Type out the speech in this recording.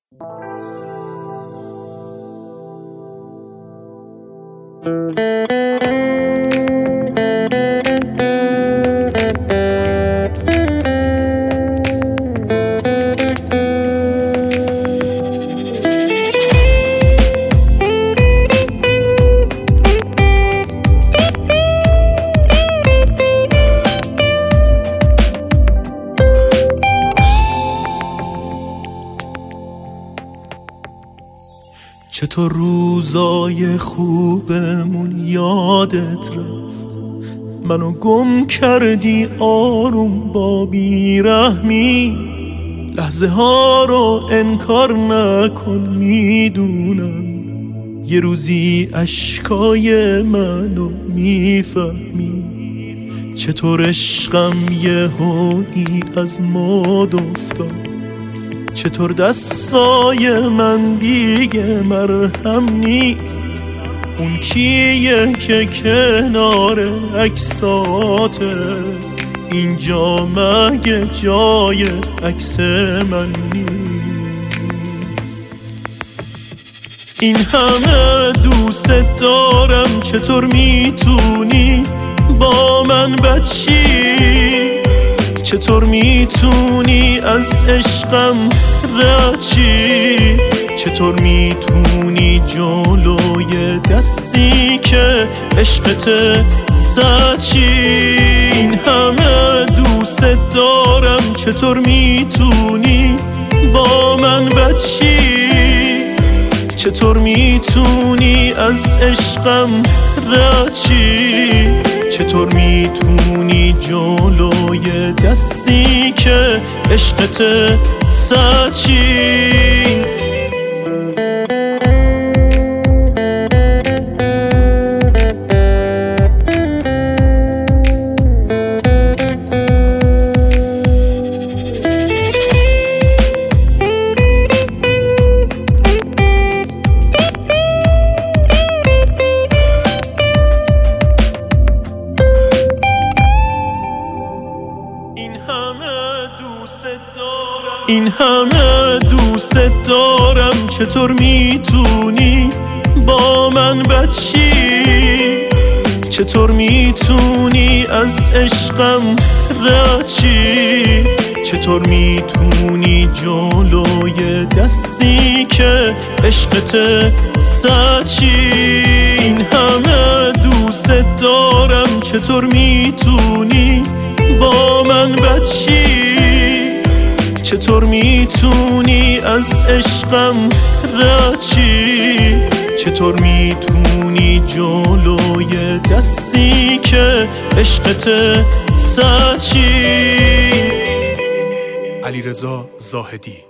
چطور روزای خوبمون یادت رفت، منو گم کردی آروم با بیرحمی. لحظه ها رو انکار نکن، میدونم یه روزی اشکای منو میفهمی. چطور عشقم یهویی از مد افتاد، چطور دستای من دیگه مرهم نیست. اون کیه که کنار عکساته، اینجا مگه جای عکس من نیست؟ این همه دوست دارم، چطور میتونی با من بچی؟ چطور میتونی از عشقم رد چی؟ چطور میتونی جلوی دستی که عشقت زد چی؟ این همه دوست دارم، چطور میتونی با من بچی؟ چطور میتونی از عشقم رد چی؟ چطور میتونی جلوی دستی که عشقت زد چی؟ این همه دوست دارم، چطور میتونی با من بچی؟ چطور میتونی از عشقم رد چی؟ چطور میتونی جلوی دستی که عشقت زد چی؟ این همه دوست دارم، چطور میتونی با من بچی؟ چطور میتونی از عشقم رد چی؟ چطور میتونی جلوی دستی که عشقت زد چی؟ علیرضا زاهدی.